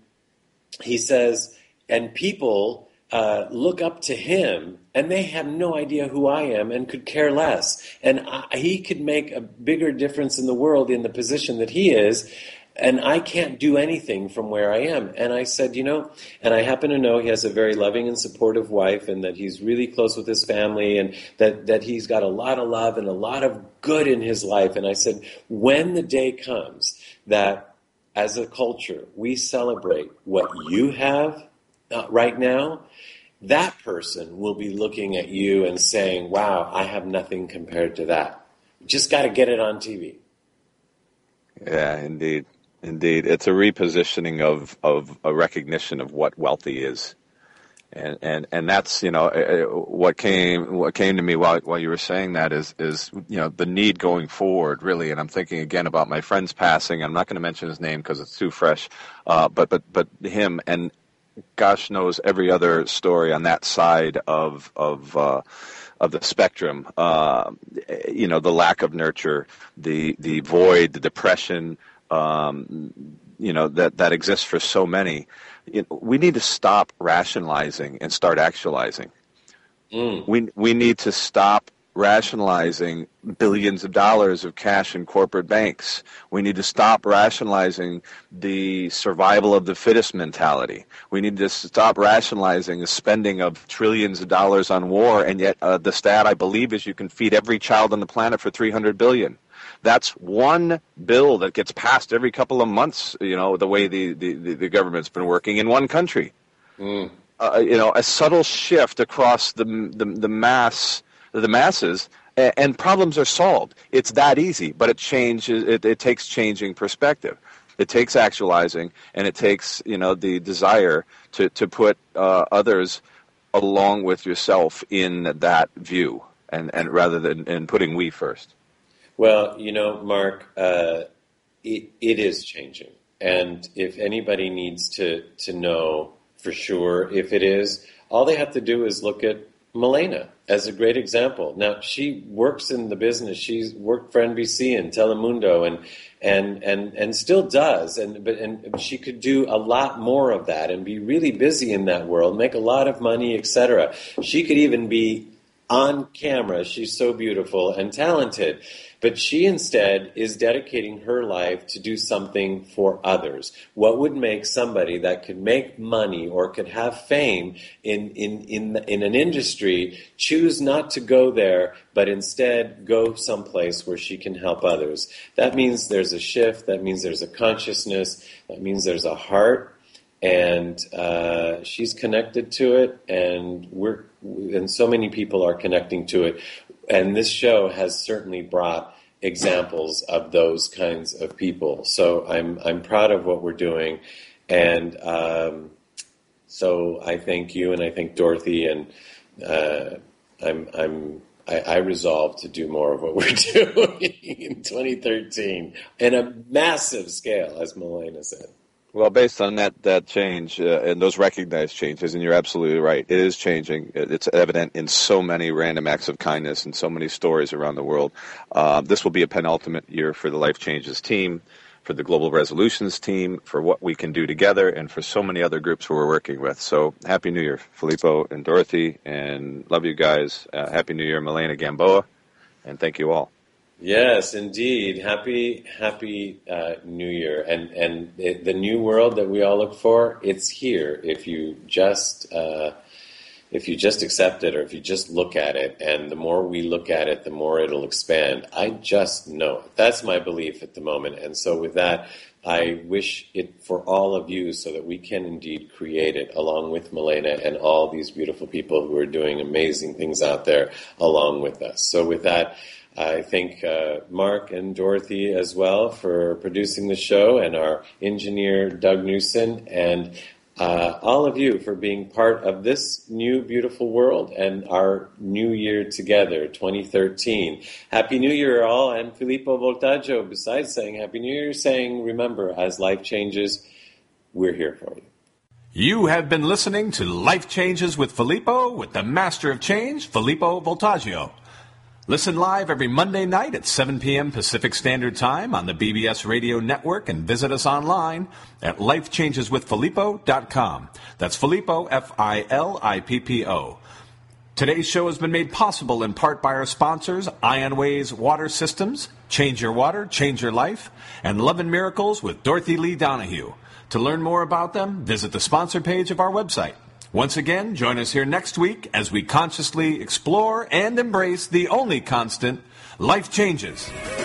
he says, and people uh, look up to him, and they have no idea who I am and could care less. And I, he could make a bigger difference in the world in the position that he is, and I can't do anything from where I am. And I said, you know, and I happen to know he has a very loving and supportive wife, and that he's really close with his family, and that, that he's got a lot of love and a lot of good in his life. And I said, when the day comes that as a culture we celebrate what you have uh, right now, that person will be looking at you and saying, wow, I have nothing compared to that. Just got to get it on T V. Yeah, indeed. Indeed. It's a repositioning of, of a recognition of what wealthy is. And, and, and that's, you know, what came, what came to me while, while you were saying that is, is, you know, the need going forward, really. And I'm thinking again about my friend's passing. I'm not going to mention his name because it's too fresh. Uh, but, but, but him, and gosh knows every other story on that side of, of, uh, of the spectrum, uh, you know, the lack of nurture, the, the void, the depression, um, you know, that, that exists for so many. You know, we need to stop rationalizing and start actualizing. Mm. We we need to stop rationalizing billions of dollars of cash in corporate banks. We need to stop rationalizing the survival of the fittest mentality. We need to stop rationalizing the spending of trillions of dollars on war, and yet uh, the stat, I believe, is you can feed every child on the planet for three hundred billion dollars. That's one bill that gets passed every couple of months, you know, the way the, the, the government's been working in one country. Mm. Uh, you know, a subtle shift across the, the, the mass, the masses, and, and problems are solved. It's that easy, but it changes, it, it takes changing perspective. It takes actualizing, and it takes, you know, the desire to, to put uh, others along with yourself in that view, and, and rather than in putting we first. Well, you know, Mark, uh, it, it is changing. And if anybody needs to, to know for sure if it is, all they have to do is look at Milena as a great example. Now, she works in the business. She's worked for N B C and Telemundo and and and, and still does. And but and she could do a lot more of that and be really busy in that world, make a lot of money, et cetera. She could even be on camera. She's so beautiful and talented. But she instead is dedicating her life to do something for others. What would make somebody that could make money or could have fame in, in, in, in an industry choose not to go there, but instead go someplace where she can help others? That means there's a shift. That means there's a consciousness. That means there's a heart. And uh, she's connected to it, and we're and so many people are connecting to it. And this show has certainly brought examples of those kinds of people. So I'm I'm proud of what we're doing, and um, so I thank you and I thank Dorothy, and uh, I'm I'm I, I resolve to do more of what we're doing in twenty thirteen in a massive scale, as Milena said. Well, based on that that change uh, and those recognized changes, and you're absolutely right, it is changing. It's evident in so many random acts of kindness and so many stories around the world. Uh, this will be a penultimate year for the Life Changes team, for the Global Resolutions team, for what we can do together, and for so many other groups who we're working with. So Happy New Year, Filippo and Dorothy, and love you guys. Uh, Happy New Year, Milena Gamboa, and thank you all. Yes, indeed. Happy, happy uh, New Year. And and it, the new world that we all look for, it's here if you just uh, if you just accept it, or if you just look at it. And the more we look at it, the more it'll expand. I just know it. That's my belief at the moment. And so with that, I wish it for all of you so that we can indeed create it along with Milena and all these beautiful people who are doing amazing things out there along with us. So with that, I thank uh, Mark and Dorothy as well for producing the show, and our engineer, Doug Newson, and uh, all of you for being part of this new beautiful world and our new year together, twenty thirteen. Happy New Year, all, and Filippo Voltaggio, besides saying Happy New Year, saying, remember, as life changes, we're here for you. You have been listening to Life Changes with Filippo, with the Master of Change, Filippo Voltaggio. Listen live every Monday night at seven p.m. Pacific Standard Time on the B B S Radio Network, and visit us online at life changes with filippo dot com. That's Filippo, F I L I P P O. Today's show has been made possible in part by our sponsors, Ionways Water Systems, Change Your Water, Change Your Life, and Love and Miracles with Dorothy Lee Donahue. To learn more about them, visit the sponsor page of our website. Once again, join us here next week as we consciously explore and embrace the only constant, life changes.